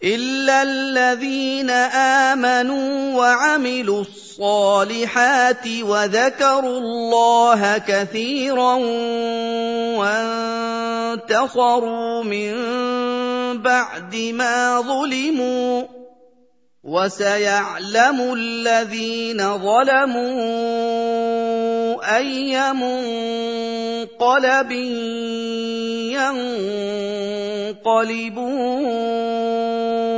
إِلَّا الَّذِينَ آمَنُوا وَعَمِلُوا الصَّالِحَاتِ وَذَكَرُوا اللَّهَ كَثِيرًا وَانتَصَرُوا مِن بَعْدِ مَا ظُلِمُوا ۗ وَسَيَعْلَمُ الَّذِينَ ظَلَمُوا أَيَّ مُنقَلَبٍ يَنقَلِبُونَ